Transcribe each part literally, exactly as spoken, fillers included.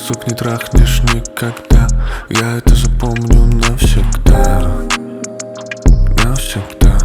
сук не трахнешь никогда. Я это запомню навсегда. Навсегда.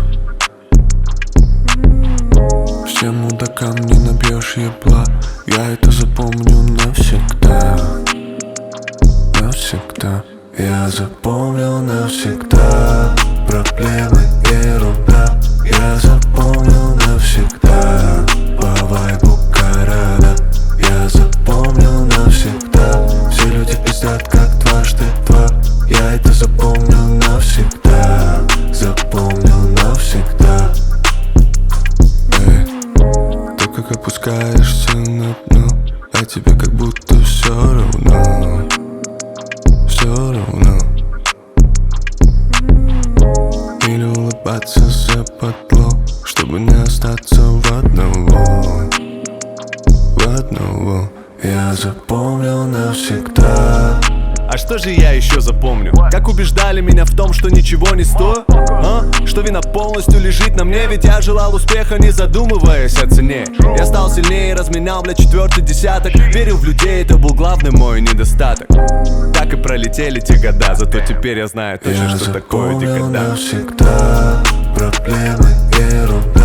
Всем мудакам не набьешь ебла. Я это запомню навсегда. Навсегда. Я запомнил навсегда. Проблемы ерунда. Я запомнил навсегда. По вайбу города. Я запомнил навсегда. Все люди пиздят как дважды два. Я это запомнил навсегда. Запомнил навсегда. Эй, то как опускаешься на дно, а тебе как будто все равно. Все равно. Или улыбаться западло, чтобы не остаться в одного. В одного. Я запомнил навсегда. А что же я еще запомню? Как убеждали меня в том, что ничего не стою, а? Что вина полностью лежит на мне, ведь я желал успеха, не задумываясь о цене. Я стал сильнее, разменял, бля, четвертый десяток. Верил в людей, это был главный мой недостаток. Так и пролетели те года, зато теперь я знаю точно, я что такое запомнил декада. навсегда. Проблемы ерунда.